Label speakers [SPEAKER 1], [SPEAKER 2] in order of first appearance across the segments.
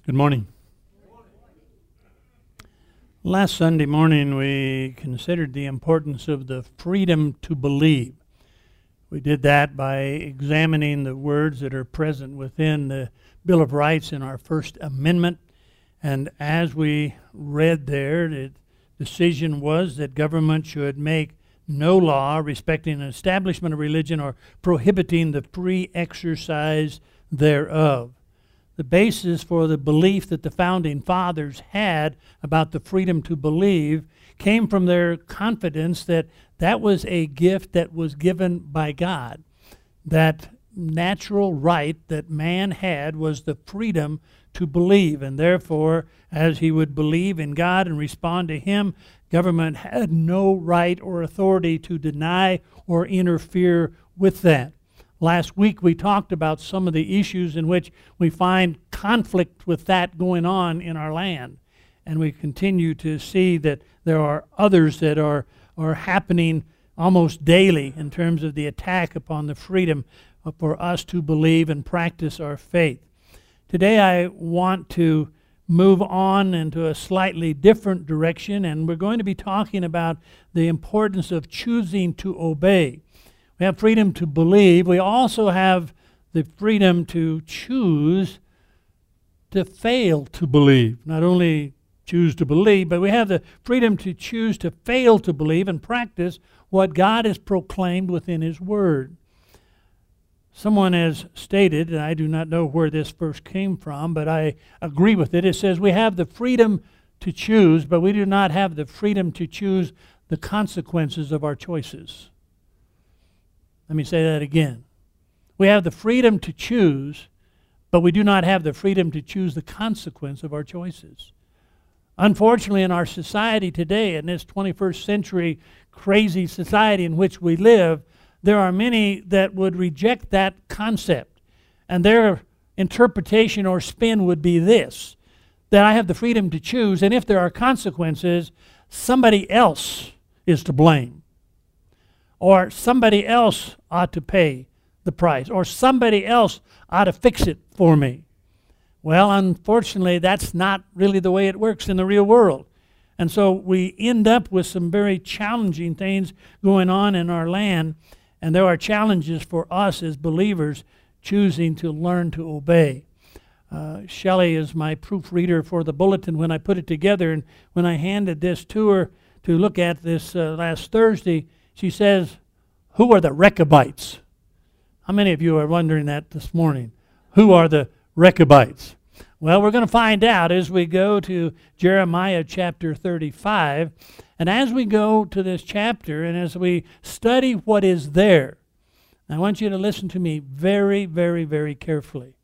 [SPEAKER 1] Good morning. Last Sunday morning we considered the importance of the freedom to believe. We did that by examining the words that are present within the Bill of Rights in our First Amendment. And as we read there, the decision was that government should make no law respecting an establishment of religion or prohibiting the free exercise thereof. The basis for the belief that the founding fathers had about the freedom to believe came from their confidence that that was a gift that was given by God. That natural right that man had was the freedom to believe, and therefore, as he would believe in God and respond to Him, government had no right or authority to deny or interfere with that. Last week we talked about some of the issues in which we find conflict with that going on in our land. And we continue to see that there are others that are happening almost daily in terms of the attack upon the freedom for us to believe and practice our faith. Today I want to move on into a slightly different direction, and we're going to be talking about the importance of choosing to obey. We have freedom to believe. We also have the freedom to choose to fail to believe. Not only choose to believe, but we have the freedom to choose to fail to believe and practice what God has proclaimed within His Word. Someone has stated, and I do not know where this verse came from, but I agree with it. It says we have the freedom to choose, but we do not have the freedom to choose the consequences of our choices. Let me say that again. We have the freedom to choose, but we do not have the freedom to choose the consequence of our choices. Unfortunately, in our society today, in this 21st century crazy society in which we live, there are many that would reject that concept. And their interpretation or spin would be this, that I have the freedom to choose, and if there are consequences, somebody else is to blame. Or somebody else ought to pay the price. Or somebody else ought to fix it for me. Well, unfortunately, that's not really the way it works in the real world. And so we end up with some very challenging things going on in our land. And there are challenges for us as believers choosing to learn to obey. Shelley is my proofreader for the bulletin when I put it together. And when I handed this to her to look at this last Thursday, she says, "Who are the Rechabites?" How many of you are wondering that this morning? Who are the Rechabites? Well, we're going to find out as we go to Jeremiah chapter 35. And as we go to this chapter and as we study what is there, I want you to listen to me very, very, very carefully.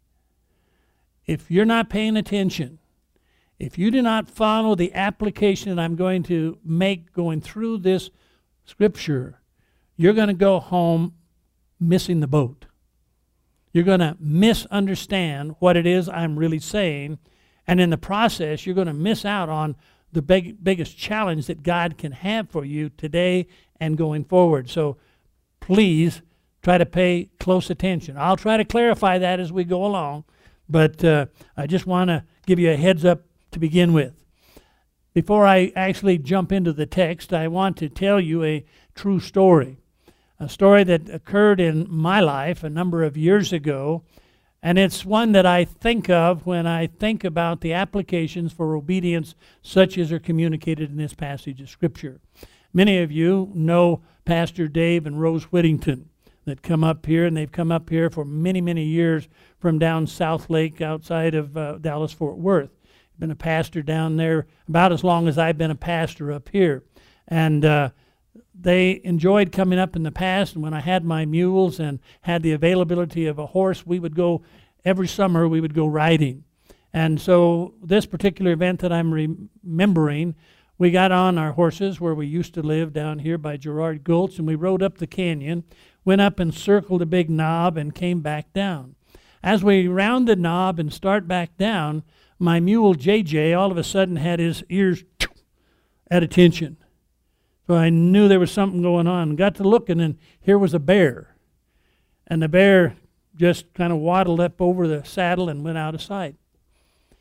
[SPEAKER 1] If you're not paying attention, if you do not follow the application that I'm going to make going through this Scripture, you're going to go home missing the boat. You're going to misunderstand what it is I'm really saying, and in the process, you're going to miss out on the biggest challenge that God can have for you today and going forward. So please try to pay close attention. I'll try to clarify that as we go along, but I just want to give you a heads up to begin with. Before I actually jump into the text, I want to tell you a true story. A story that occurred in my life a number of years ago, and it's one that I think of when I think about the applications for obedience such as are communicated in this passage of Scripture. Many of you know Pastor Dave and Rose Whittington that come up here, and they've come up here for many, many years from down South Lake outside of Dallas-Fort Worth. Been a pastor down there about as long as I've been a pastor up here. And they enjoyed coming up in the past, and when I had my mules and had the availability of a horse, we would go, every summer we would go riding. And so this particular event that I'm remembering, we got on our horses where we used to live down here by Gerard Gulch, and we rode up the canyon, went up and circled a big knob and came back down. As we round the knob and start back down, my mule JJ all of a sudden had his ears at attention. So I knew there was something going on. Got to looking, and here was a bear. And the bear just kind of waddled up over the saddle and went out of sight.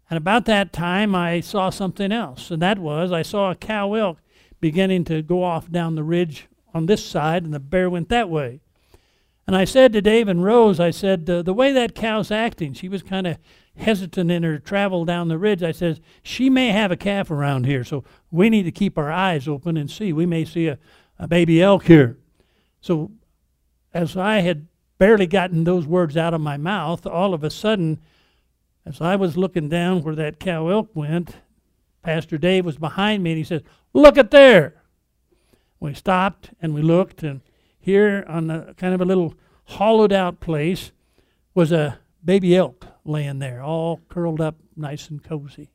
[SPEAKER 1] And about that time, I saw something else, and that was I saw a cow elk beginning to go off down the ridge on this side, and the bear went that way. And I said to Dave and Rose, I said, the way that cow's acting, she was kind of hesitant in her travel down the ridge. I said, she may have a calf around here, so we need to keep our eyes open and see. We may see a baby elk here. So as I had barely gotten those words out of my mouth, all of a sudden, as I was looking down where that cow elk went, Pastor Dave was behind me, and he says, "Look at there." We stopped and we looked, and here on a kind of a little hollowed out place was a baby elk laying there, all curled up nice and cozy.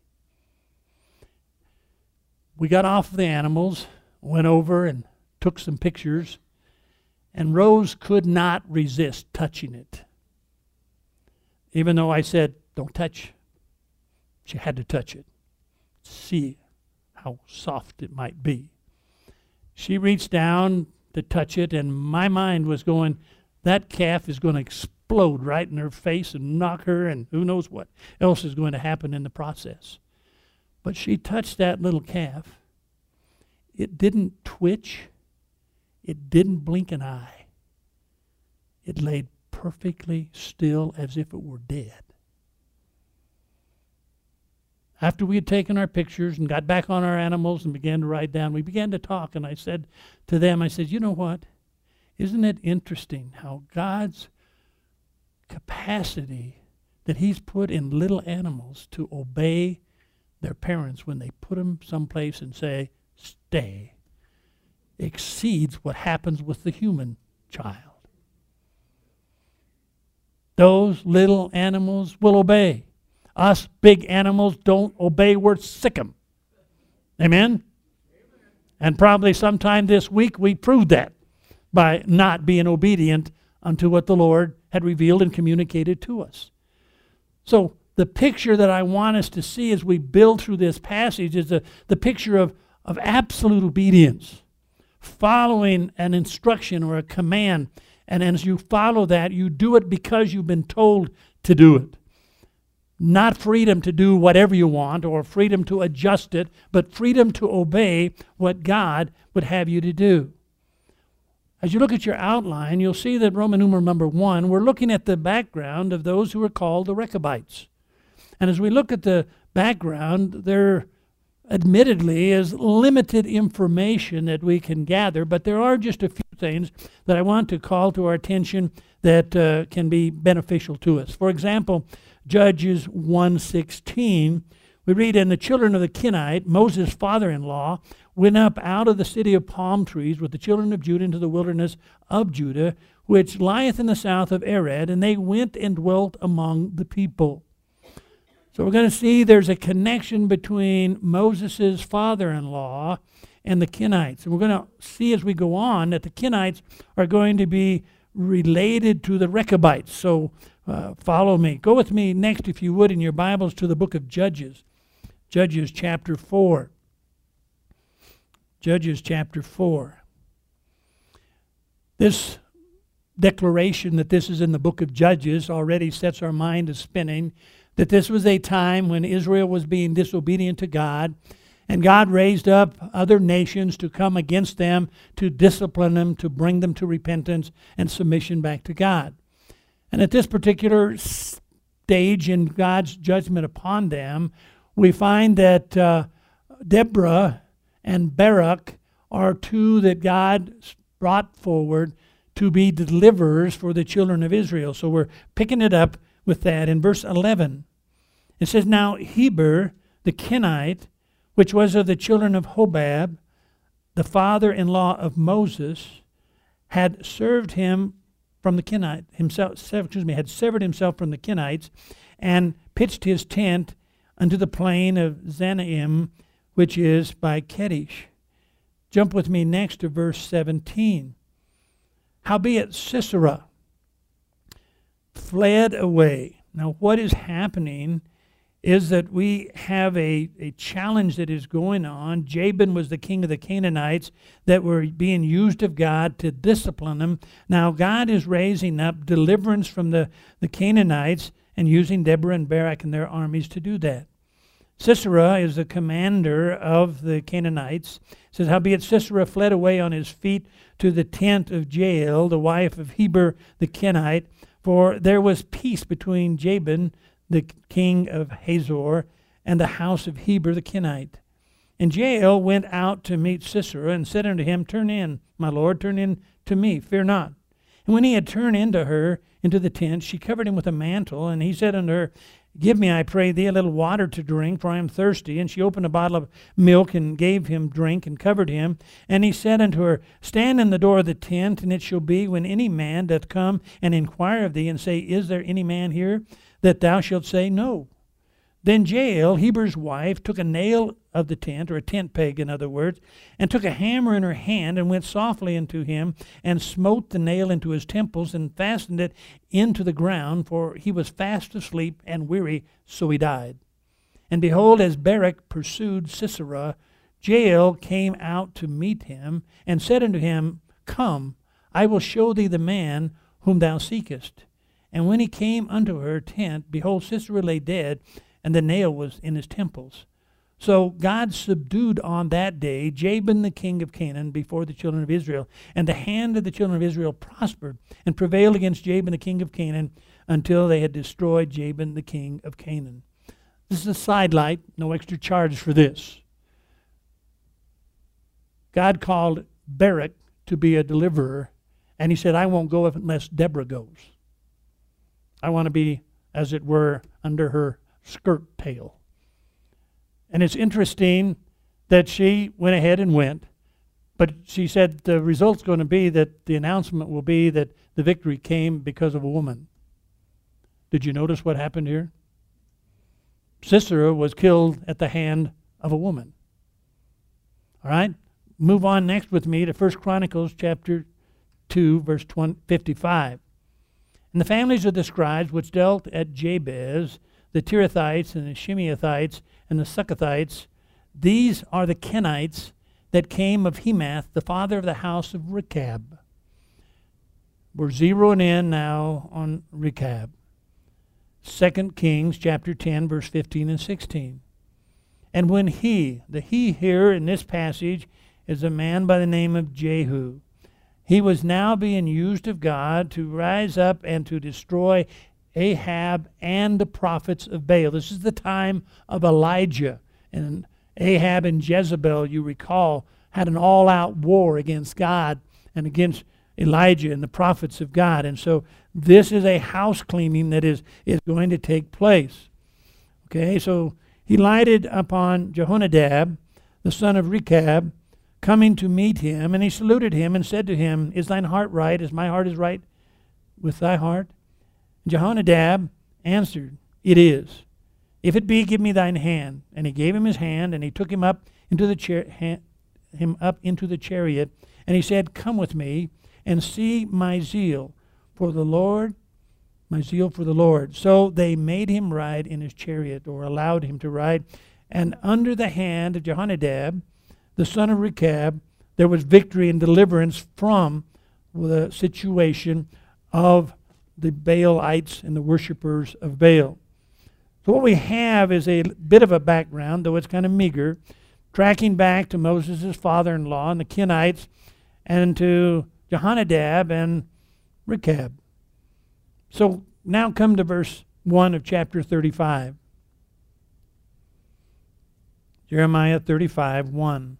[SPEAKER 1] We got off of the animals, went over and took some pictures, and Rose could not resist touching it. Even though I said, "Don't touch," she had to touch it. See how soft it might be. She reached down to touch it, and my mind was going, that calf is going to explode right in her face and knock her, and who knows what else is going to happen in the process. But she touched that little calf. It didn't twitch. It didn't blink an eye. It laid perfectly still as if it were dead. After we had taken our pictures and got back on our animals and began to ride down, we began to talk, and I said to them, I said, you know what? Isn't it interesting how God's capacity that He's put in little animals to obey their parents when they put them someplace and say, stay, exceeds what happens with the human child. Those little animals will obey. Us big animals don't obey, we're sick 'em. Amen? And probably sometime this week we proved that by not being obedient unto what the Lord had revealed and communicated to us. So the picture that I want us to see as we build through this passage is the picture of absolute obedience, following an instruction or a command. And as you follow that, you do it because you've been told to do it. Not freedom to do whatever you want or freedom to adjust it, but freedom to obey what God would have you to do. As you look at your outline, you'll see that Roman numeral number 1, we're looking at the background of those who are called the Rechabites. And as we look at the background, there admittedly is limited information that we can gather, but there are just a few things that I want to call to our attention that can be beneficial to us. For example, Judges 1:16, we read, "And the children of the Kenite, Moses' father-in-law, went up out of the city of palm trees with the children of Judah into the wilderness of Judah, which lieth in the south of Arad, and they went and dwelt among the people." So we're going to see there's a connection between Moses' father-in-law and the Kenites. And we're going to see as we go on that the Kenites are going to be related to the Rechabites. So follow me. Go with me next, if you would, in your Bibles to the book of Judges. Judges chapter 4. Judges chapter 4. This declaration that this is in the book of Judges already sets our mind to spinning, that this was a time when Israel was being disobedient to God, and God raised up other nations to come against them, to discipline them, to bring them to repentance and submission back to God. And at this particular stage in God's judgment upon them, we find that Deborah and Barak are two that God brought forward to be deliverers for the children of Israel. So we're picking it up with that in verse 11. It says, "Now Heber the Kenite, which was of the children of Hobab, the father-in-law of Moses, had served him from the Kenite had severed himself from the Kenites, and pitched his tent unto the plain of Zanaim, which is by Kedesh." Jump with me next to verse 17. "Howbeit Sisera fled away." Now what is happening is that we have a challenge that is going on. Jabin was the king of the Canaanites that were being used of God to discipline them. Now God is raising up deliverance from the Canaanites and using Deborah and Barak and their armies to do that. Sisera is the commander of the Canaanites. It says, howbeit Sisera fled away on his feet to the tent of Jael, the wife of Heber the Kenite, for there was peace between Jabin, the king of Hazor, and the house of Heber the Kenite. And Jael went out to meet Sisera, and said unto him, Turn in, my lord, turn in to me, fear not. And when he had turned into her, into the tent, she covered him with a mantle, and he said unto her, Give me, I pray thee, a little water to drink, for I am thirsty. And she opened a bottle of milk, and gave him drink, and covered him. And he said unto her, Stand in the door of the tent, and it shall be, when any man doth come and inquire of thee, and say, Is there any man here? That thou shalt say, No. Then Jael, Heber's wife, took a nail of the tent, or a tent peg, in other words, and took a hammer in her hand, and went softly unto him, and smote the nail into his temples, and fastened it into the ground, for he was fast asleep and weary, so he died. And behold, as Barak pursued Sisera, Jael came out to meet him, and said unto him, Come, I will show thee the man whom thou seekest. And when he came unto her tent, behold, Sisera lay dead, and the nail was in his temples. So God subdued on that day Jabin the king of Canaan before the children of Israel. And the hand of the children of Israel prospered and prevailed against Jabin the king of Canaan until they had destroyed Jabin the king of Canaan. This is a sidelight, no extra charge for this. God called Barak to be a deliverer, and he said, I won't go unless Deborah goes. I want to be, as it were, under her skirt tail. And it's interesting that she went ahead and went, but she said the result's going to be that the announcement will be that the victory came because of a woman. Did you notice what happened here? Sisera was killed at the hand of a woman. All right? Move on next with me to 1 Chronicles chapter 2, verse 55. And the families of the scribes which dealt at Jabez, the Tirathites and the Shimeathites and the Succothites, these are the Kenites that came of Hemath, the father of the house of Rechab. We're zeroing in now on Rechab. 2 Kings chapter 10, verse 15 and 16. And when the he here in this passage is a man by the name of Jehu. He was now being used of God to rise up and to destroy Ahab and the prophets of Baal. This is the time of Elijah. And Ahab and Jezebel, you recall, had an all-out war against God and against Elijah and the prophets of God. And so this is a house cleaning that is going to take place. Okay, so he lighted upon Jehonadab, the son of Rechab, coming to meet him, and he saluted him and said to him, Is thine heart right, as my heart is right with thy heart? Jehonadab answered, It is. If it be, give me thine hand. And he gave him his hand, and he took him up into the chariot, and he said, Come with me, and see my zeal for the Lord, my zeal for the Lord. So they made him ride in his chariot, or allowed him to ride. And under the hand of Jehonadab, the son of Rechab, there was victory and deliverance from the situation of the Baalites and the worshipers of Baal. So what we have is a bit of a background, though it's kind of meager, tracking back to Moses' father-in-law and the Kenites, and to Jehonadab and Rechab. So now come to verse 1 of chapter 35. Jeremiah 35, 1.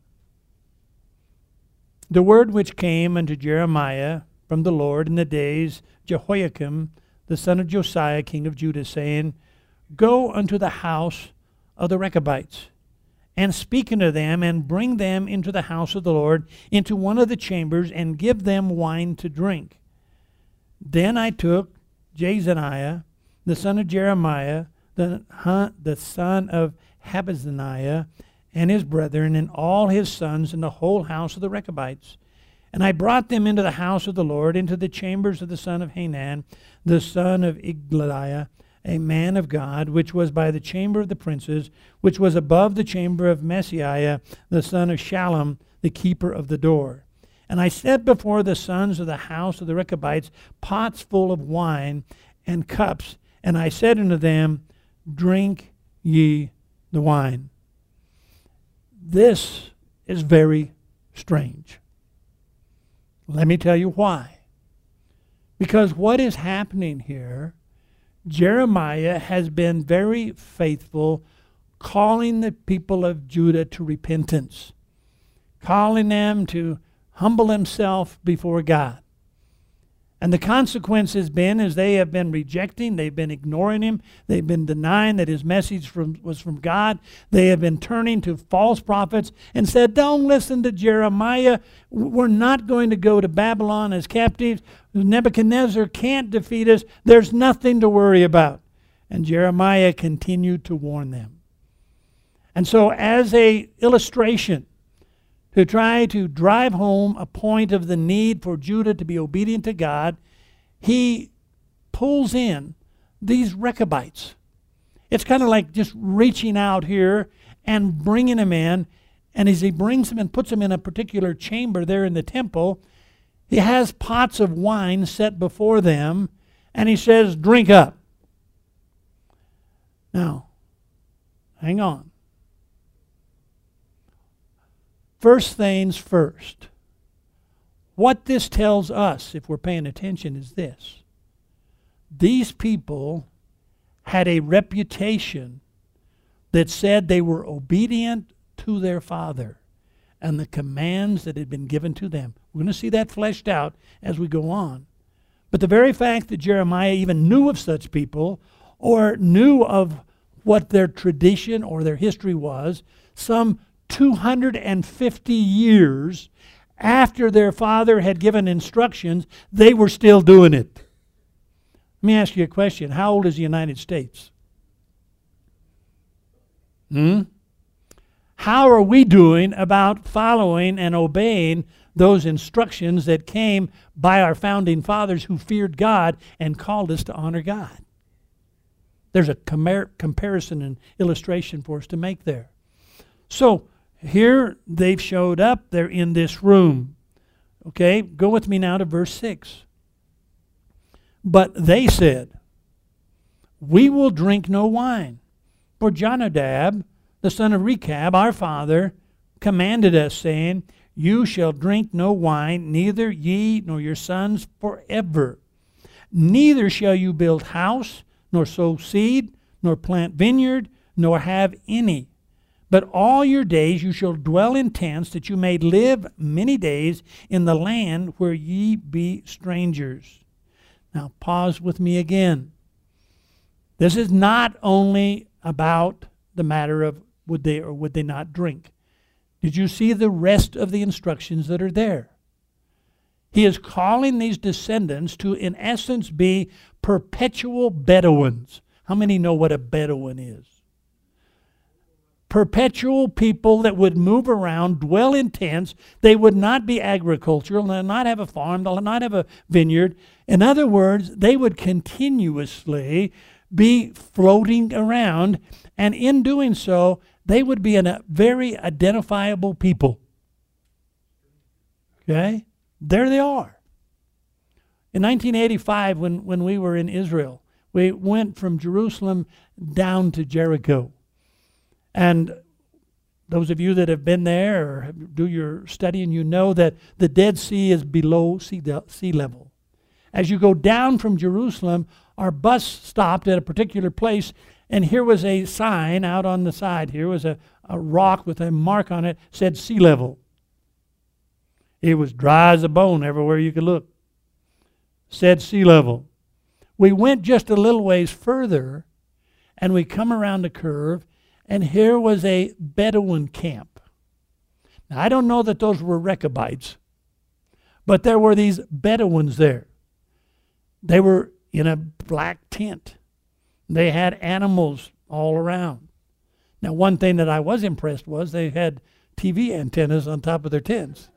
[SPEAKER 1] The word which came unto Jeremiah from the Lord in the days Jehoiakim, the son of Josiah, king of Judah, saying, Go unto the house of the Rechabites, and speak unto them, and bring them into the house of the Lord, into one of the chambers, and give them wine to drink. Then I took Jezaniah, the son of Jeremiah, the son of Habazziniah, and his brethren, and all his sons, and the whole house of the Rechabites. And I brought them into the house of the Lord, into the chambers of the son of Hanan, the son of Igdaliah, a man of God, which was by the chamber of the princes, which was above the chamber of Messiah, the son of Shallum, the keeper of the door. And I set before the sons of the house of the Rechabites pots full of wine and cups, and I said unto them, Drink ye the wine. This is very strange. Let me tell you why. Because what is happening here, Jeremiah has been very faithful, calling the people of Judah to repentance, calling them to humble himself before God. And the consequence has been, as they have been rejecting, they've been ignoring him, they've been denying that his message was from God, they have been turning to false prophets and said, don't listen to Jeremiah, we're not going to go to Babylon as captives, Nebuchadnezzar can't defeat us, there's nothing to worry about. And Jeremiah continued to warn them. And so as an illustration, to try to drive home a point of the need for Judah to be obedient to God, he pulls in these Rechabites. It's kind of like just reaching out here and bringing them in, and as he brings them and puts them in a particular chamber there in the temple, he has pots of wine set before them, and he says, drink up. Now, hang on. First things first. What this tells us, if we're paying attention, is this. These people had a reputation that said they were obedient to their father and the commands that had been given to them. We're going to see that fleshed out as we go on. But the very fact that Jeremiah even knew of such people or knew of what their tradition or their history was, some 250 years after their father had given instructions, they were still doing it. Let me ask you a question. How old is the United States? How are we doing about following and obeying those instructions that came by our founding fathers who feared God and called us to honor God? There's a comparison and illustration for us to make there. So, here they've showed up. They're in this room. Okay, go with me now to verse 6. But they said, we will drink no wine. For Jonadab, the son of Rechab, our father, commanded us, saying, you shall drink no wine, neither ye nor your sons forever. Neither shall you build house, nor sow seed, nor plant vineyard, nor have any. But all your days you shall dwell in tents, that you may live many days in the land where ye be strangers. Now pause with me again. This is not only about the matter of would they or would they not drink. Did you see the rest of the instructions that are there? He is calling these descendants to, in essence, be perpetual Bedouins. How many know what a Bedouin is? Perpetual people that would move around, dwell in tents. They would not be agricultural, they'll not have a farm, they'll not have a vineyard. In other words, they would continuously be floating around, and in doing so, they would be a very identifiable people. Okay? There they are. In 1985, when we were in Israel, we went from Jerusalem down to Jericho. And those of you that have been there or do your studying, you know that the Dead Sea is below sea level. As you go down from Jerusalem, our bus stopped at a particular place, and here was a sign out on the side. Here was a rock with a mark on it, said sea level. It was dry as a bone everywhere you could look. Said sea level. We went just a little ways further, and we come around the curve, and here was a Bedouin camp. Now, I don't know that those were Rechabites, but there were these Bedouins there. They were in a black tent. They had animals all around. Now, one thing that I was impressed was they had TV antennas on top of their tents.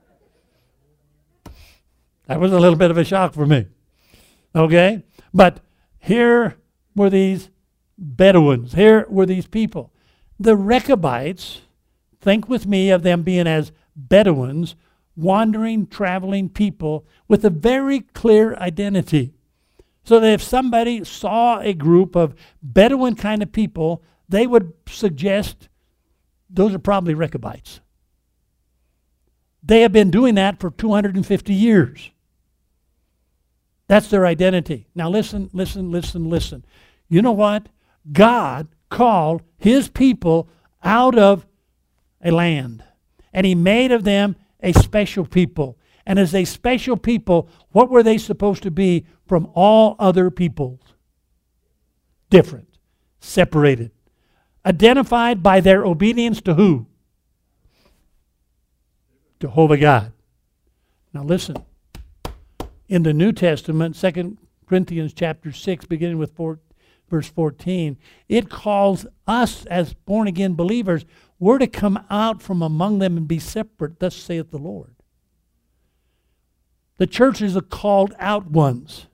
[SPEAKER 1] That was a little bit of a shock for me. Okay? But here were these Bedouins. Here were these people. The Rechabites, think with me of them being as Bedouins, wandering, traveling people with a very clear identity. So that if somebody saw a group of Bedouin kind of people, they would suggest those are probably Rechabites. They have been doing that for 250 years. That's their identity. Now listen. You know what? God called his people out of a land, and he made of them a special people. And as a special people, what were they supposed to be from all other peoples? Different, separated, identified by their obedience to who? Jehovah God. Now listen. In the New Testament, 2 Corinthians chapter 6, beginning with verse 14, it calls us as born-again believers, we're to come out from among them and be separate, thus saith the Lord. The churches are called out ones.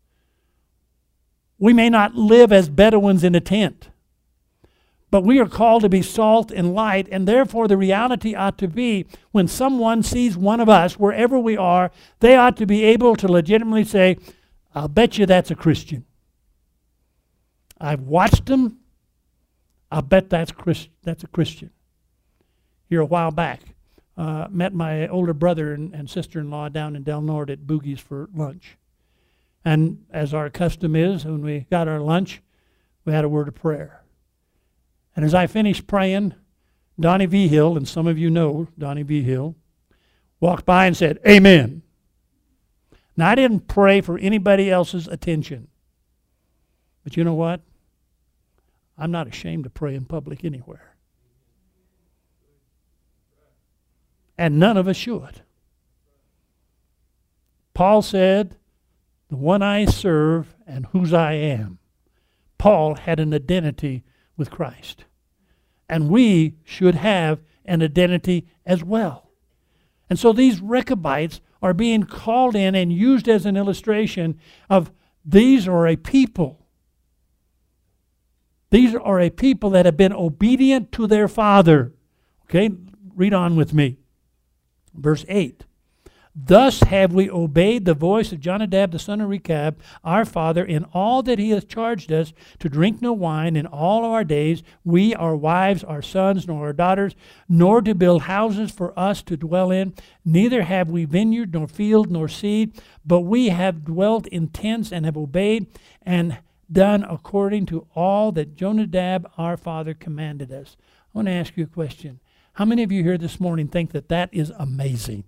[SPEAKER 1] We may not live as Bedouins in a tent, but we are called to be salt and light, and therefore the reality ought to be when someone sees one of us, wherever we are, they ought to be able to legitimately say, I'll bet you that's a Christian. I've watched them. I'll bet that's a Christian. Here a while back, met my older brother and sister-in-law down in Del Norte at Boogie's for lunch. And as our custom is, when we got our lunch, we had a word of prayer. And as I finished praying, Donnie Vigil, and some of you know Donnie Vigil, walked by and said, Amen. Now, I didn't pray for anybody else's attention. But you know what? I'm not ashamed to pray in public anywhere. And none of us should. Paul said, the one I serve and whose I am. Paul had an identity with Christ. And we should have an identity as well. And so these Rechabites are being called in and used as an illustration of these are a people. These are a people that have been obedient to their father. Okay, read on with me. Verse 8. Thus have we obeyed the voice of Jonadab the son of Rechab, our father, in all that he has charged us, to drink no wine in all our days, we, our wives, our sons, nor our daughters, nor to build houses for us to dwell in. Neither have we vineyard, nor field, nor seed, but we have dwelt in tents and have obeyed and done according to all that Jonadab our father commanded us. I want to ask you a question. How many of you here this morning think that that is amazing?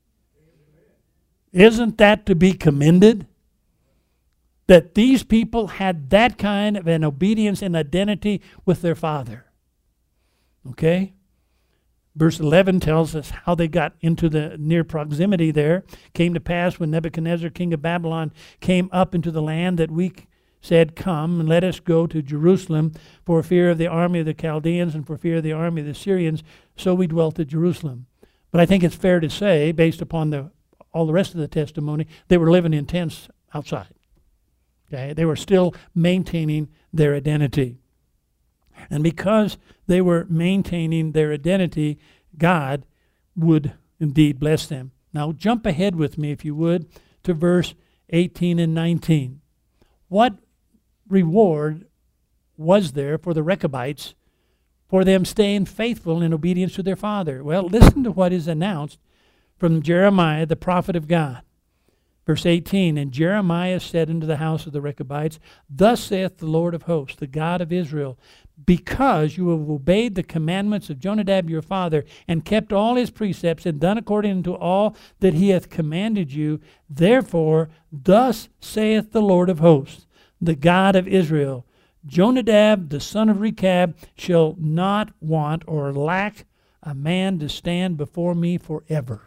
[SPEAKER 1] Isn't that to be commended? That these people had that kind of an obedience and identity with their father. Okay? Verse 11 tells us how they got into the near proximity there. Came to pass when Nebuchadnezzar, king of Babylon, came up into the land that we said, Come, and let us go to Jerusalem for fear of the army of the Chaldeans and for fear of the army of the Syrians. So we dwelt at Jerusalem. But I think it's fair to say, based upon all the rest of the testimony, they were living in tents outside. Okay? They were still maintaining their identity. And because they were maintaining their identity, God would indeed bless them. Now jump ahead with me, if you would, to verse 18 and 19. What reward was there for the Rechabites for them staying faithful in obedience to their father? Well, listen to what is announced from Jeremiah, the prophet of God. Verse 18, And Jeremiah said unto the house of the Rechabites, Thus saith the Lord of hosts, the God of Israel, because you have obeyed the commandments of Jonadab your father, and kept all his precepts, and done according to all that he hath commanded you, therefore thus saith the Lord of hosts, the God of Israel, Jonadab the son of Rechab shall not want or lack a man to stand before me forever.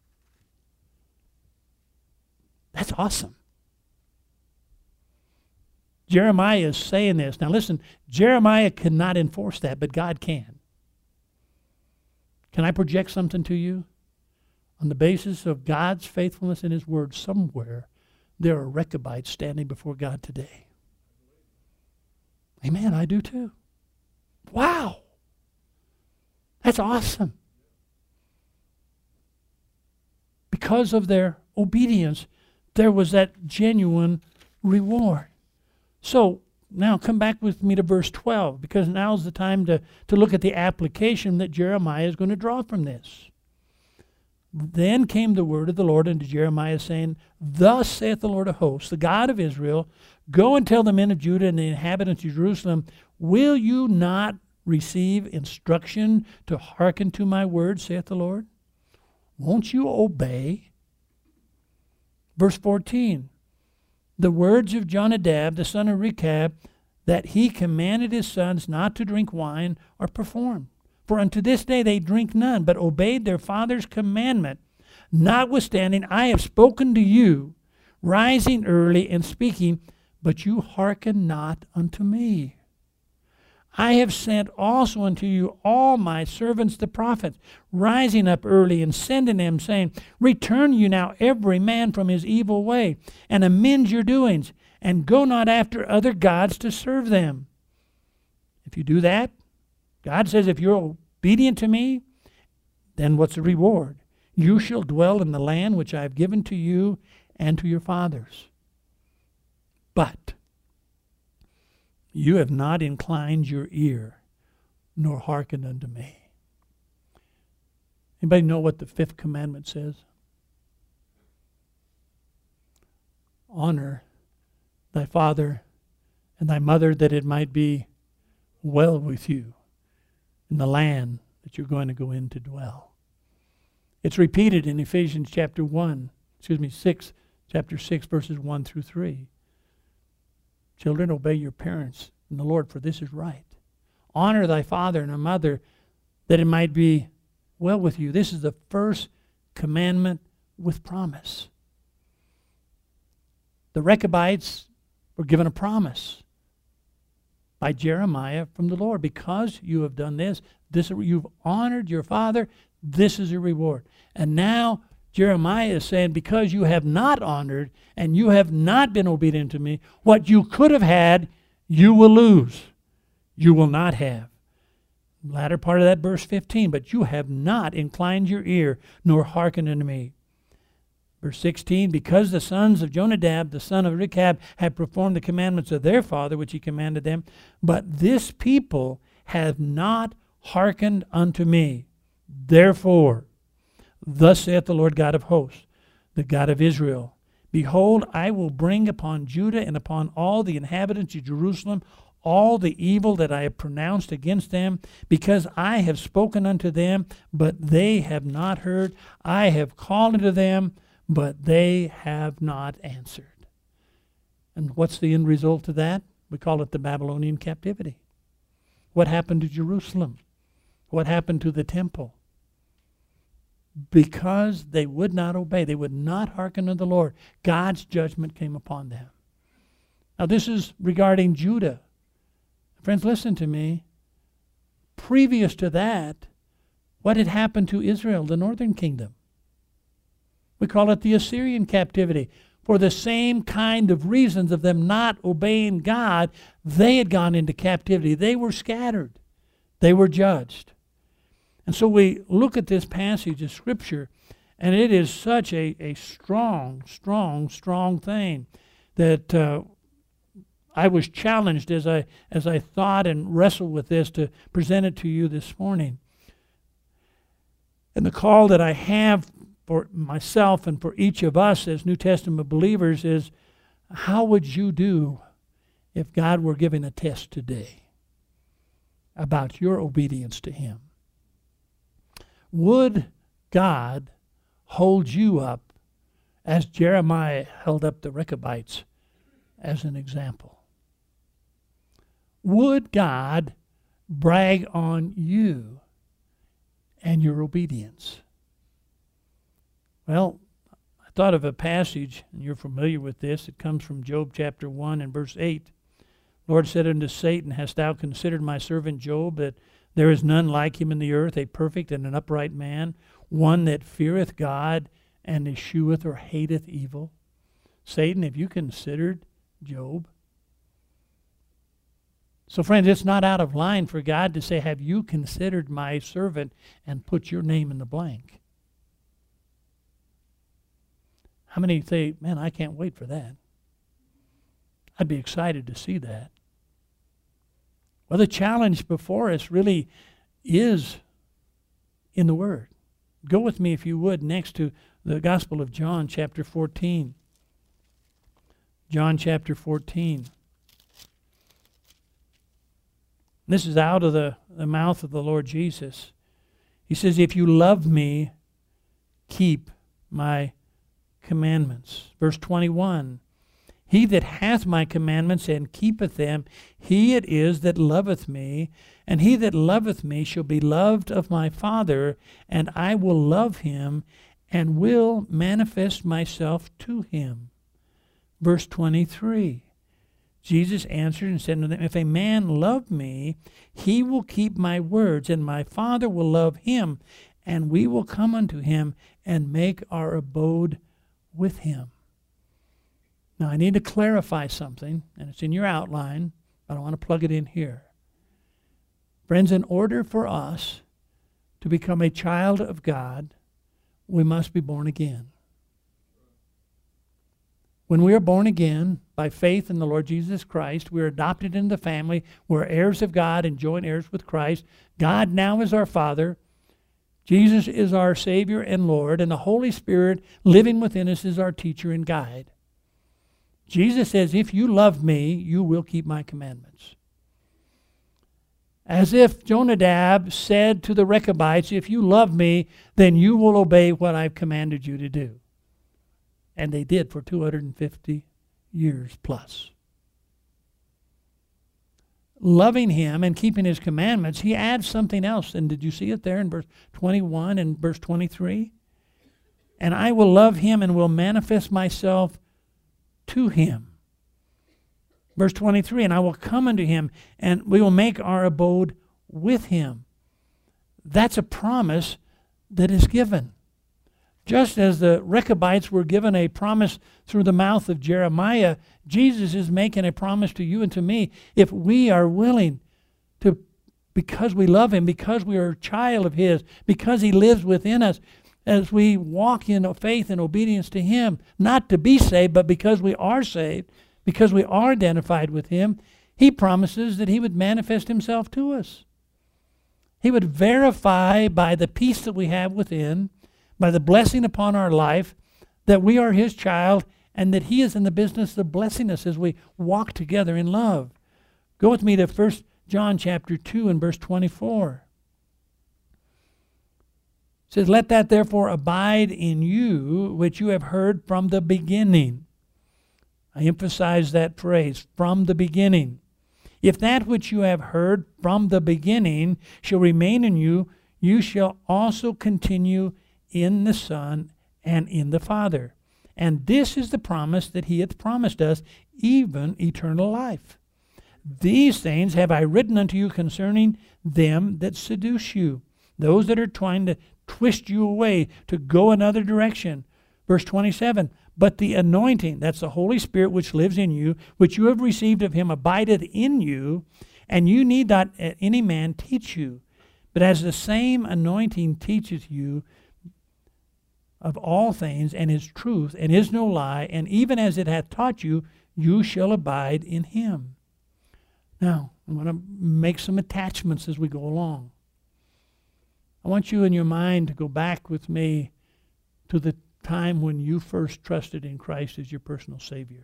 [SPEAKER 1] That's awesome. Jeremiah is saying this. Now listen, Jeremiah cannot enforce that, but God can. Can I project something to you? On the basis of God's faithfulness in his word, somewhere there are Rechabites standing before God today. Amen, I do too. Wow. That's awesome. Because of their obedience, there was that genuine reward. So now come back with me to verse 12, because now's the time to look at the application that Jeremiah is going to draw from this. Then came the word of the Lord unto Jeremiah, saying, Thus saith the Lord of hosts, the God of Israel, Go and tell the men of Judah and the inhabitants of Jerusalem, Will you not receive instruction to hearken to my word, saith the Lord? Won't you obey? Verse 14, The words of Jonadab, the son of Rechab, that he commanded his sons not to drink wine, are performed. For unto this day they drink none, but obeyed their father's commandment. Notwithstanding, I have spoken to you, rising early and speaking, but you hearken not unto me. I have sent also unto you all my servants the prophets, rising up early and sending them, saying, Return you now every man from his evil way, and amend your doings, and go not after other gods to serve them. If you do that, God says, if you're obedient to me, then what's the reward? You shall dwell in the land which I have given to you and to your fathers. But you have not inclined your ear, nor hearkened unto me. Anybody know what the fifth commandment says? Honor thy father and thy mother, that it might be well with you in the land that you're going to go in to dwell. It's repeated in Ephesians chapter 6, chapter 6, verses 1 through 3. Children, obey your parents in the Lord, for this is right. Honor thy father and thy mother, that it might be well with you. This is the first commandment with promise. The Rechabites were given a promise by Jeremiah from the Lord. Because you have done this, you've honored your father, this is your reward. And now Jeremiah is saying, because you have not honored and you have not been obedient to me, what you could have had, you will lose. You will not have. Latter part of that verse 15, but you have not inclined your ear, nor hearkened unto me. Verse 16, because the sons of Jonadab, the son of Rechab, had performed the commandments of their father, which he commanded them, but this people have not hearkened unto me. Therefore, thus saith the Lord God of hosts, the God of Israel, Behold, I will bring upon Judah and upon all the inhabitants of Jerusalem all the evil that I have pronounced against them, because I have spoken unto them, but they have not heard. I have called unto them, but they have not answered. And what's the end result of that? We call it the Babylonian captivity. What happened to Jerusalem? What happened to the temple? Because they would not obey, they would not hearken to the Lord, God's judgment came upon them. Now this is regarding Judah. Friends, listen to me. Previous to that, what had happened to Israel, the northern kingdom? We call it the Assyrian captivity. For the same kind of reasons of them not obeying God, they had gone into captivity. They were scattered. They were judged. And so we look at this passage of Scripture, and it is such a strong, strong, strong thing that I was challenged as I thought and wrestled with this to present it to you this morning. And the call that I have for myself and for each of us as New Testament believers is, how would you do if God were giving a test today about your obedience to Him? Would God hold you up as Jeremiah held up the Rechabites as an example? Would God brag on you and your obedience? Well, I thought of a passage, and you're familiar with this. It comes from Job chapter 1 and verse 8. Lord said unto Satan, Hast thou considered my servant Job, that there is none like him in the earth, a perfect and an upright man, one that feareth God and escheweth or hateth evil? Satan, have you considered Job? So friends, it's not out of line for God to say, have you considered my servant, and put your name in the blank? How many say, man, I can't wait for that? I'd be excited to see that. Well, the challenge before us really is in the Word. Go with me, if you would, next to the Gospel of John, chapter 14. John chapter 14. This is out of the mouth of the Lord Jesus. He says, if you love me, keep my commandments. Verse 21. He that hath my commandments and keepeth them, he it is that loveth me, and he that loveth me shall be loved of my Father, and I will love him, and will manifest myself to him. Verse 23. Jesus answered and said unto them, if a man love me, he will keep my words, and my Father will love him, and we will come unto him and make our abode with him. Now, I need to clarify something, and it's in your outline, but I want to plug it in here. Friends, in order for us to become a child of God, we must be born again. When we are born again by faith in the Lord Jesus Christ, we are adopted into the family. We're heirs of God and joint heirs with Christ. God now is our Father. Jesus is our Savior and Lord, and the Holy Spirit living within us is our teacher and guide. Jesus says, if you love me, you will keep my commandments. As if Jonadab said to the Rechabites, if you love me, then you will obey what I've commanded you to do. And they did for 250 years plus. Loving him and keeping his commandments, he adds something else. And did you see it there in verse 21 and verse 23? And I will love him and will manifest myself to him. Verse 23, and I will come unto him, and we will make our abode with him. That's a promise that is given. Just as the Rechabites were given a promise through the mouth of Jeremiah, Jesus is making a promise to you and to me. If we are willing to, because we love him, because we are a child of his, because he lives within us, as we walk in faith and obedience to him, not to be saved, but because we are saved, because we are identified with him, he promises that he would manifest himself to us. He would verify by the peace that we have within, by the blessing upon our life, that we are his child and that he is in the business of blessing us as we walk together in love. Go with me to 1 John chapter 2 and verse 24. It says, let that therefore abide in you which you have heard from the beginning. I emphasize that phrase, from the beginning. If that which you have heard from the beginning shall remain in you, you shall also continue in the Son and in the Father. And this is the promise that he hath promised us, even eternal life. These things have I written unto you concerning them that seduce you, those that are trying to twist you away to go another direction. Verse 27, but the anointing, that's the Holy Spirit which lives in you, which you have received of him, abideth in you, and you need not any man teach you. But as the same anointing teacheth you of all things, and is truth, and is no lie, and even as it hath taught you, you shall abide in him. Now, I'm going to make some attachments as we go along. I want you in your mind to go back with me to the time when you first trusted in Christ as your personal Savior.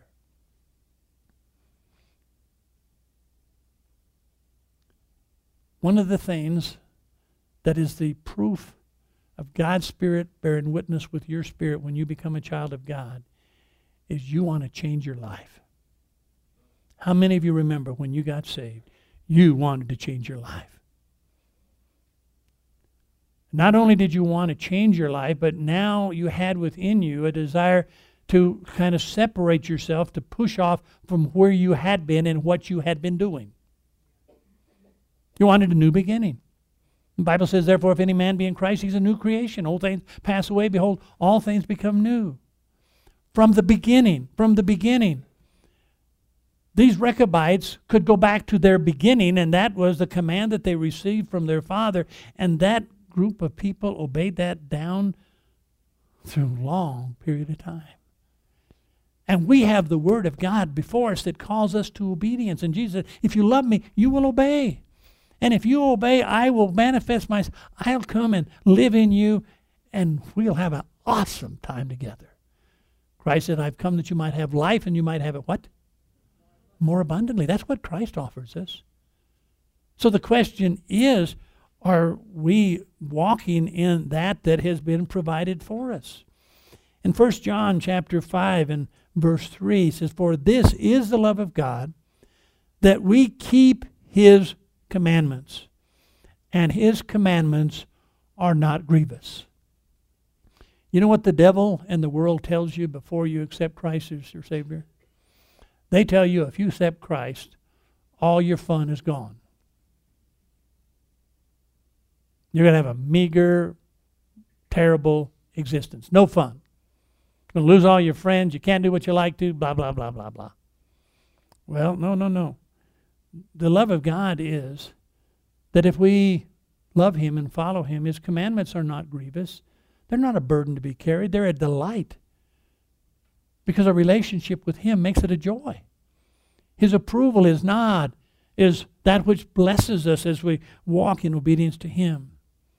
[SPEAKER 1] One of the things that is the proof of God's Spirit bearing witness with your spirit when you become a child of God is you want to change your life. How many of you remember when you got saved, you wanted to change your life? Not only did you want to change your life, but now you had within you a desire to kind of separate yourself, to push off from where you had been and what you had been doing. You wanted a new beginning. The Bible says, therefore, if any man be in Christ, he's a new creation. Old things pass away. Behold, all things become new. From the beginning, these Rechabites could go back to their beginning, and that was the command that they received from their father, and that group of people obeyed that down through a long period of time. And we have the Word of God before us that calls us to obedience. And Jesus said, if you love me, you will obey. And if you obey, I will manifest myself. I'll come and live in you, and we'll have an awesome time together. Christ said, I've come that you might have life, and you might have it what? More abundantly. That's what Christ offers us. So the question is, are we walking in that has been provided for us? In 1 John chapter 5 and verse 3, it says, for this is the love of God, that we keep his commandments, and his commandments are not grievous. You know what the devil and the world tells you before you accept Christ as your Savior? They tell you if you accept Christ, all your fun is gone. You're going to have a meager, terrible existence. No fun. You're going to lose all your friends. You can't do what you like to, blah, blah, blah, blah, blah. Well, no. The love of God is that if we love him and follow him, his commandments are not grievous. They're not a burden to be carried. They're a delight. Because our relationship with him makes it a joy. His approval is that which blesses us as we walk in obedience to him.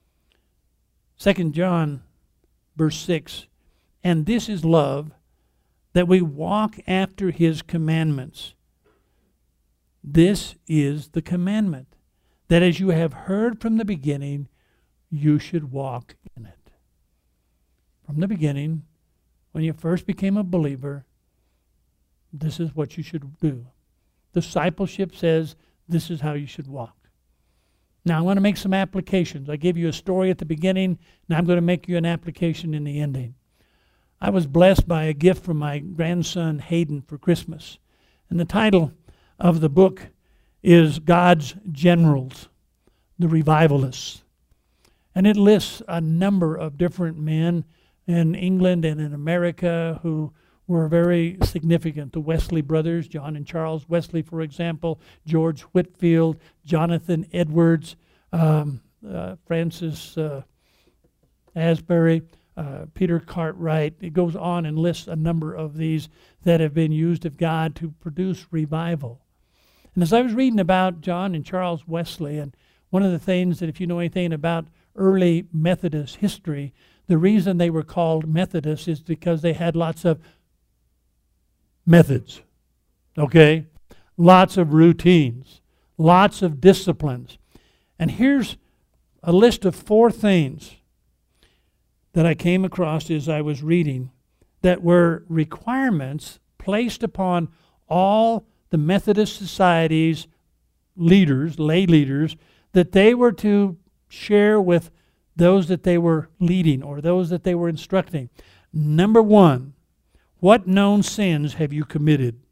[SPEAKER 1] 2 John verse 6, and this is love, that we walk after his commandments. This is the commandment, that as you have heard from the beginning, you should walk in it. From the beginning, when you first became a believer, this is what you should do. Discipleship says this is how you should walk. Now I want to make some applications. I gave you a story at the beginning, and I'm going to make you an application in the ending. I was blessed by a gift from my grandson Hayden for Christmas. And the title of the book is God's Generals, the Revivalists. And it lists a number of different men in England and in America who were very significant. The Wesley brothers, John and Charles Wesley, for example, George Whitefield, Jonathan Edwards, Francis Asbury, Peter Cartwright. It goes on and lists a number of these that have been used of God to produce revival. And as I was reading about John and Charles Wesley, and one of the things that if you know anything about early Methodist history, the reason they were called Methodists is because they had lots of methods, okay? Lots of routines, lots of disciplines. And here's a list of 4 things that I came across as I was reading that were requirements placed upon all the Methodist Society's leaders, lay leaders, that they were to share with those that they were leading or those that they were instructing. Number 1, what known sins have you committed?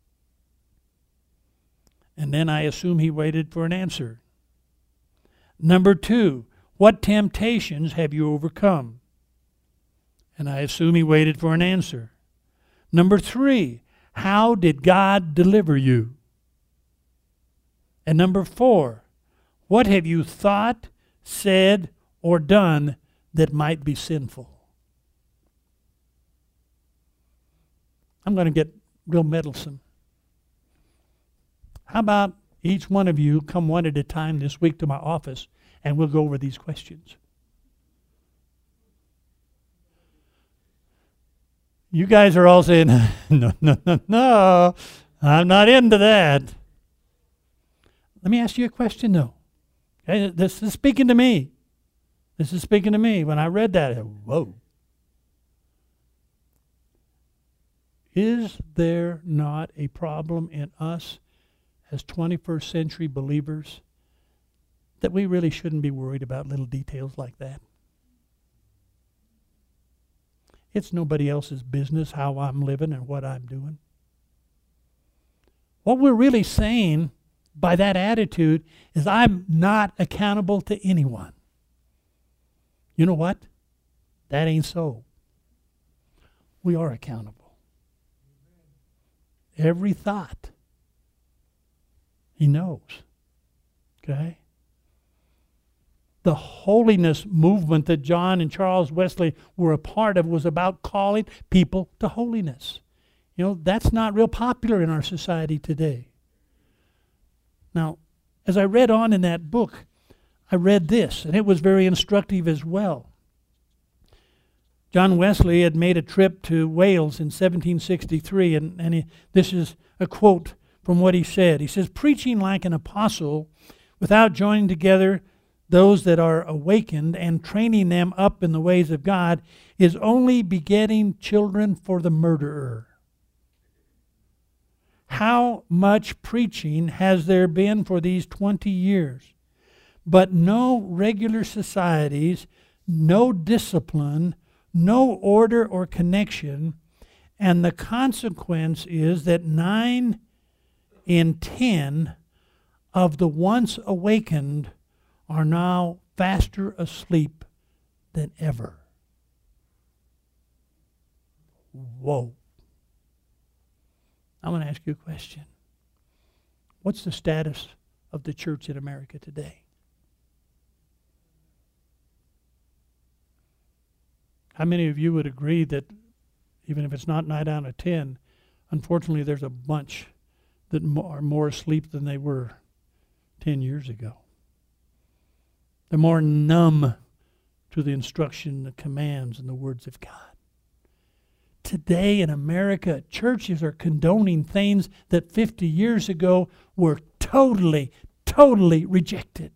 [SPEAKER 1] And then I assume he waited for an answer. Number 2, what temptations have you overcome? And I assume he waited for an answer. Number 3, how did God deliver you? And number 4, what have you thought, said, or done that might be sinful? I'm going to get real meddlesome. How about each one of you come one at a time this week to my office and we'll go over these questions. You guys are all saying, no, I'm not into that. Let me ask you a question though. Okay, this is speaking to me. This is speaking to me. When I read that, I said, whoa. Is there not a problem in us as 21st century believers that we really shouldn't be worried about little details like that? It's nobody else's business how I'm living and what I'm doing. What we're really saying by that attitude is I'm not accountable to anyone. You know what? That ain't so. We are accountable. Every thought. He knows. Okay? The holiness movement that John and Charles Wesley were a part of was about calling people to holiness. You know, that's not real popular in our society today. Now, as I read on in that book, I read this, and it was very instructive as well. John Wesley had made a trip to Wales in 1763, and this is a quote from what he said. He says, "Preaching like an apostle without joining together those that are awakened and training them up in the ways of God is only begetting children for the murderer." How much preaching has there been for these 20 years? But no regular societies, no discipline, no order or connection, and the consequence is that 9 in 10 of the once awakened are now faster asleep than ever. Whoa. I want to ask you a question. What's the status of the church in America today? How many of you would agree that even if it's not 9 out of 10, unfortunately there's a bunch that are more asleep than they were 10 years ago? They're more numb to the instruction, the commands, and the words of God. Today in America, churches are condoning things that 50 years ago were totally rejected.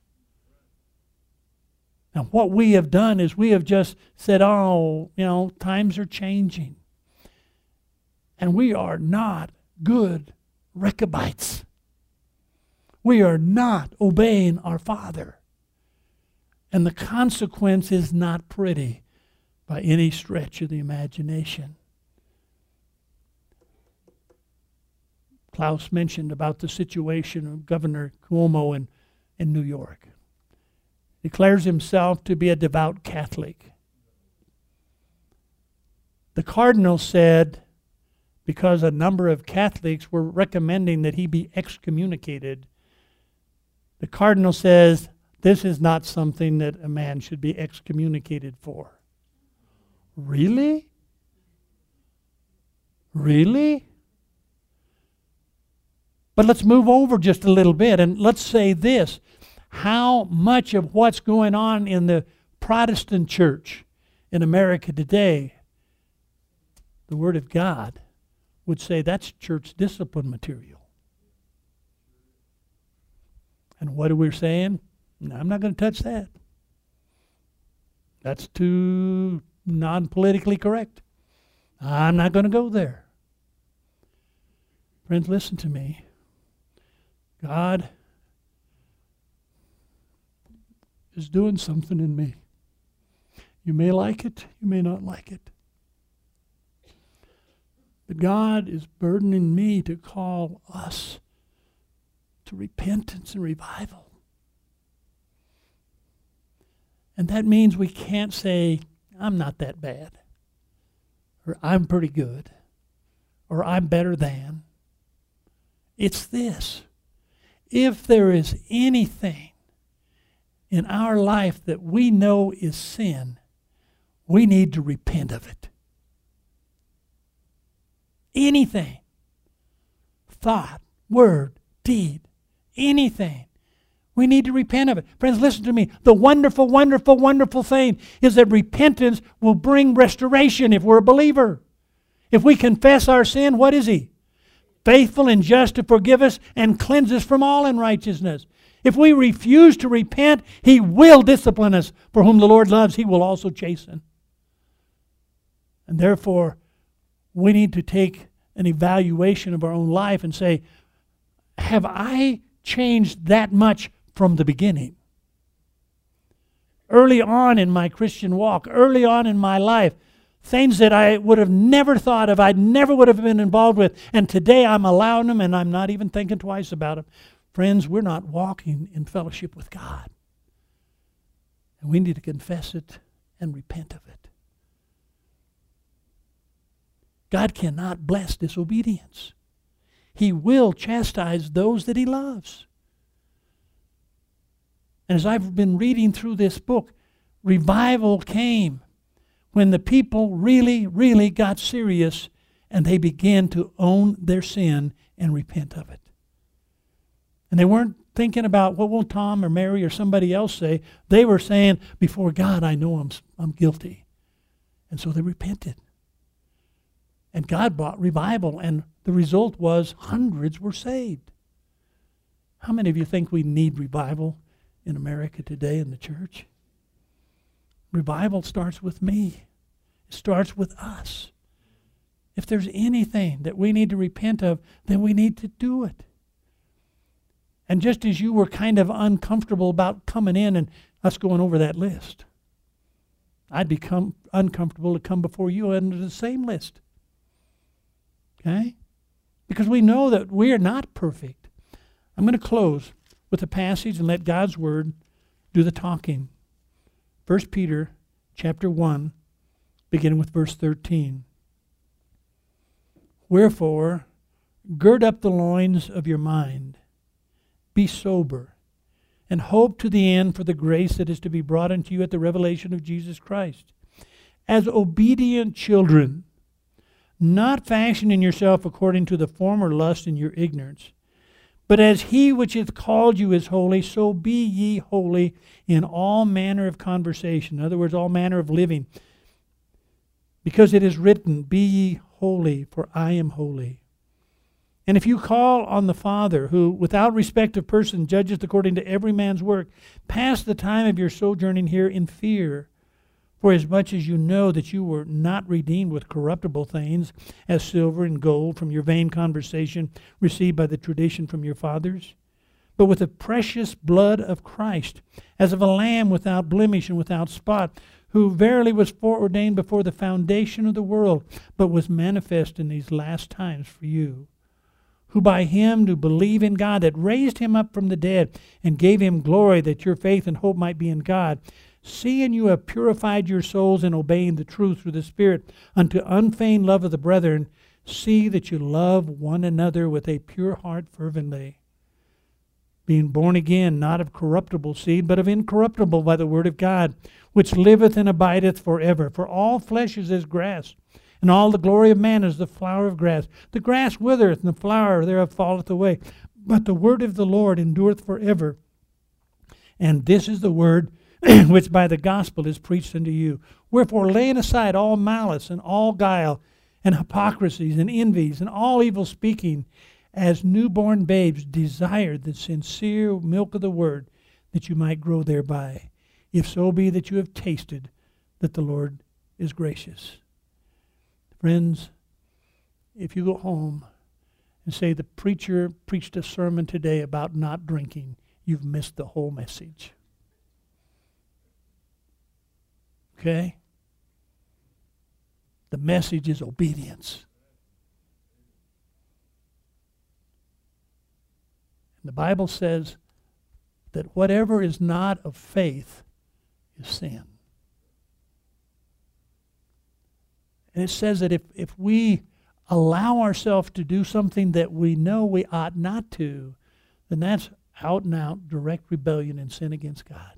[SPEAKER 1] Now, what we have done is we have just said, oh, times are changing. And we are not good Rechabites. We are not obeying our Father. And the consequence is not pretty by any stretch of the imagination. Klaus mentioned about the situation of Governor Cuomo in New York. Declares himself to be a devout Catholic. The cardinal said, because a number of Catholics were recommending that he be excommunicated, the cardinal says, this is not something that a man should be excommunicated for. Really? Really? But let's move over just a little bit and let's say this. How much of what's going on in the Protestant church in America today, the Word of God would say that's church discipline material. And what are we saying? No, I'm not going to touch that. That's too non-politically correct. I'm not going to go there. Friends, listen to me. God is doing something in me. You may like it, you may not like it. But God is burdening me to call us to repentance and revival. And that means we can't say, I'm not that bad, or I'm pretty good, or I'm better than. It's this. If there is anything in our life that we know is sin, we need to repent of it. Anything, thought, word, deed, anything, we need to repent of it. Friends, listen to me. The wonderful, wonderful, wonderful thing is that repentance will bring restoration if we're a believer. If we confess our sin, what is He? Faithful and just to forgive us and cleanse us from all unrighteousness. If we refuse to repent, He will discipline us. For whom the Lord loves, He will also chasten. And therefore, we need to take an evaluation of our own life and say, have I changed that much from the beginning? Early on in my Christian walk, early on in my life, things that I would have never thought of, I never would have been involved with, and today I'm allowing them and I'm not even thinking twice about them. Friends, we're not walking in fellowship with God. And we need to confess it and repent of it. God cannot bless disobedience. He will chastise those that He loves. And as I've been reading through this book, revival came when the people really, really got serious and they began to own their sin and repent of it. And they weren't thinking about what will Tom or Mary or somebody else say. They were saying, before God, I know I'm guilty. And so they repented. And God brought revival, and the result was hundreds were saved. How many of you think we need revival in America today in the church? Revival starts with me. It starts with us. If there's anything that we need to repent of, then we need to do it. And just as you were kind of uncomfortable about coming in and us going over that list, I'd become uncomfortable to come before you under the same list. Okay? Because we know that we are not perfect. I'm going to close with a passage and let God's Word do the talking. 1 Peter chapter 1, beginning with verse 13. Wherefore, gird up the loins of your mind, be sober, and hope to the end for the grace that is to be brought unto you at the revelation of Jesus Christ. As obedient children, not fashioning yourself according to the former lust in your ignorance, but as he which hath called you is holy, so be ye holy in all manner of conversation. In other words, all manner of living. Because it is written, be ye holy, for I am holy. And if you call on the Father, who without respect of person judgeth according to every man's work, pass the time of your sojourning here in fear. For as much as you know that you were not redeemed with corruptible things, as silver and gold from your vain conversation received by the tradition from your fathers, but with the precious blood of Christ, as of a lamb without blemish and without spot, who verily was foreordained before the foundation of the world, but was manifest in these last times for you, who by him do believe in God, that raised him up from the dead, and gave him glory, that your faith and hope might be in God, seeing you have purified your souls in obeying the truth through the Spirit unto unfeigned love of the brethren, see that you love one another with a pure heart fervently, being born again, not of corruptible seed, but of incorruptible by the word of God, which liveth and abideth forever. For all flesh is as grass, and all the glory of man is the flower of grass. The grass withereth, and the flower thereof falleth away. But the word of the Lord endureth forever. And this is the word which by the gospel is preached unto you. Wherefore, laying aside all malice and all guile and hypocrisies and envies and all evil speaking, as newborn babes desire the sincere milk of the word, that you might grow thereby, if so be that you have tasted that the Lord is gracious. Friends, if you go home and say the preacher preached a sermon today about not drinking, you've missed the whole message. Okay? The message is obedience. And the Bible says that whatever is not of faith is sin. And it says that if we allow ourselves to do something that we know we ought not to, then that's out and out direct rebellion and sin against God.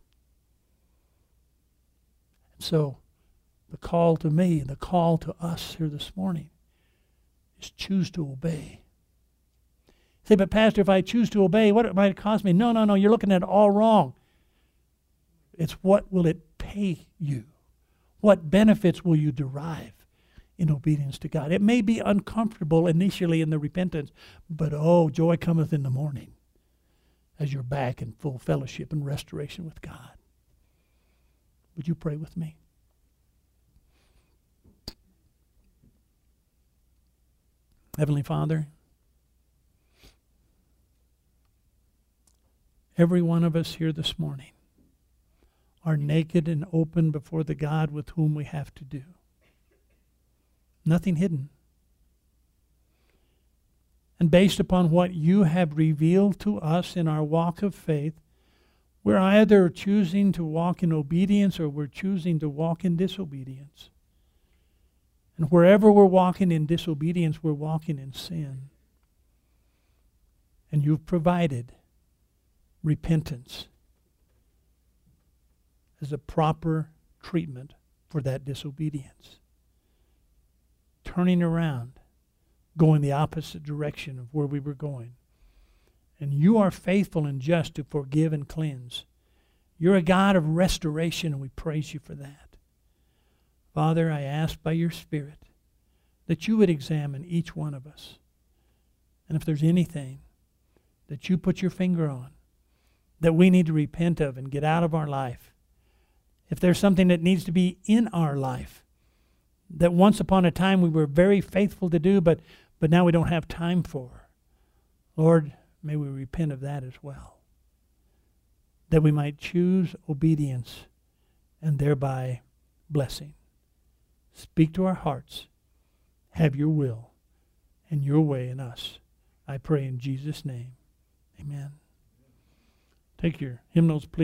[SPEAKER 1] So the call to me, the call to us here this morning is choose to obey. Say, but Pastor, if I choose to obey, what might it cost me? No, you're looking at it all wrong. It's what will it pay you? What benefits will you derive in obedience to God? It may be uncomfortable initially in the repentance, but oh, joy cometh in the morning as you're back in full fellowship and restoration with God. Would you pray with me? Heavenly Father, every one of us here this morning are naked and open before the God with whom we have to do. Nothing hidden. And based upon what you have revealed to us in our walk of faith, we're either choosing to walk in obedience or we're choosing to walk in disobedience. And wherever we're walking in disobedience, we're walking in sin. And you've provided repentance as a proper treatment for that disobedience. Turning around, going the opposite direction of where we were going, And you are faithful and just to forgive and cleanse. You're a God of restoration, and we praise you for that. Father, I ask by your Spirit that you would examine each one of us. And if there's anything that you put your finger on that we need to repent of and get out of our life, if there's something that needs to be in our life that once upon a time we were very faithful to do, but now we don't have time for, Lord, may we repent of that as well, that we might choose obedience and thereby blessing. Speak to our hearts. Have your will and your way in us. I pray in Jesus' name. Amen. Take your hymnals, please.